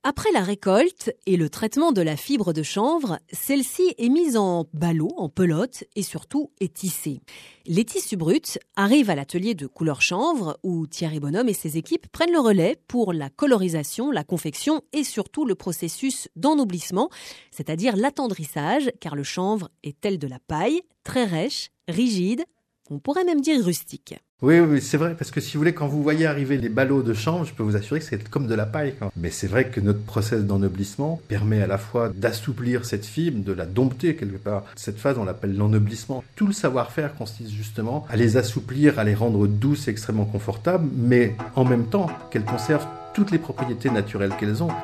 Après la récolte et le traitement de la fibre de chanvre, celle-ci est mise en ballots, en pelote et surtout est tissée. Les tissus bruts arrivent à l'atelier de couleur chanvre où Thierry Bonhomme et ses équipes prennent le relais pour la colorisation, la confection et surtout le processus d'ennoblissement, c'est-à-dire l'attendrissage, car le chanvre est tel de la paille, très rêche, rigide, on pourrait même dire rustique. Oui, c'est vrai, parce que si vous voulez, quand vous voyez arriver les ballots de chanvre, je peux vous assurer que c'est comme de la paille. Mais c'est vrai que notre process d'ennoblissement permet à la fois d'assouplir cette fibre, de la dompter quelque part. Cette phase, on l'appelle l'ennoblissement. Tout le savoir-faire consiste justement à les assouplir, à les rendre douces et extrêmement confortables, mais en même temps qu'elles conservent toutes les propriétés naturelles qu'elles ont.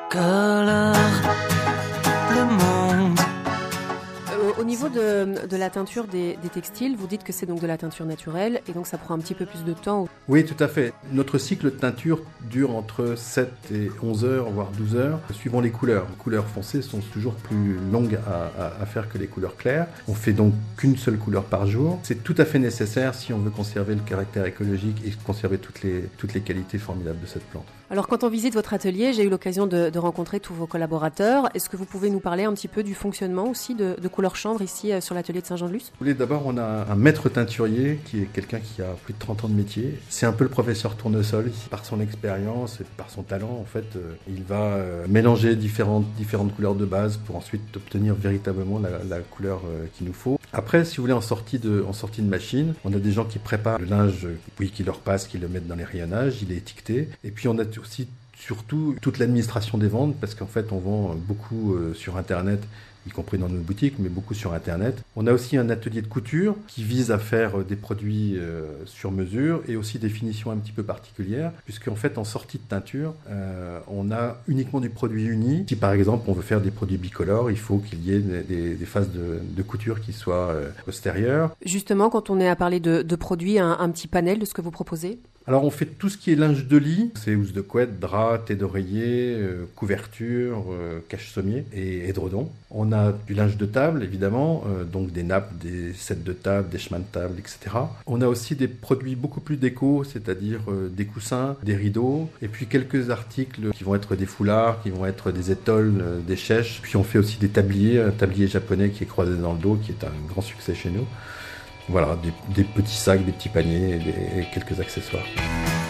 Au niveau de la teinture des textiles, vous dites que c'est donc de la teinture naturelle et donc ça prend un petit peu plus de temps. Oui, tout à fait. Notre cycle de teinture dure entre 7 et 11 heures, voire 12 heures, suivant les couleurs. Les couleurs foncées sont toujours plus longues à faire que les couleurs claires. On fait donc qu'une seule couleur par jour. C'est tout à fait nécessaire si on veut conserver le caractère écologique et conserver toutes les qualités formidables de cette plante. Alors quand on visite votre atelier, j'ai eu l'occasion de rencontrer tous vos collaborateurs. Est-ce que vous pouvez nous parler un petit peu du fonctionnement aussi de Couleur Chanvre ici sur l'atelier de Saint-Jean-de-Luz ? D'abord, on a un maître teinturier qui est quelqu'un qui a plus de 30 ans de métier. C'est un peu le professeur Tournesol. Par son expérience et par son talent, en fait, il va mélanger différentes couleurs de base pour ensuite obtenir véritablement la couleur qu'il nous faut. Après, si vous voulez, en sortie de machine, on a des gens qui préparent le linge, qui leur passent, qui le mettent dans les rayonnages, il est étiqueté. Et puis on a aussi surtout toute l'administration des ventes, parce qu'en fait on vend beaucoup sur Internet, y compris dans nos boutiques, mais beaucoup sur Internet. On a aussi un atelier de couture qui vise à faire des produits sur mesure et aussi des finitions un petit peu particulières, puisqu'en fait, en sortie de teinture, on a uniquement du produit uni. Si par exemple, on veut faire des produits bicolores, il faut qu'il y ait des phases de couture qui soient postérieures. Justement, quand on est à parler de produits, un petit panel de ce que vous proposez ? Alors on fait tout ce qui est linge de lit, c'est housse de couette, drap, thé d'oreiller, couverture, cache-sommier et édredon. On a du linge de table évidemment, donc des nappes, des sets de table, des chemins de table, etc. On a aussi des produits beaucoup plus déco, c'est-à-dire des coussins, des rideaux, et puis quelques articles qui vont être des foulards, qui vont être des étoles, des chèches. Puis on fait aussi des tabliers, un tablier japonais qui est croisé dans le dos, qui est un grand succès chez nous. Voilà, des petits sacs, des petits paniers et quelques accessoires.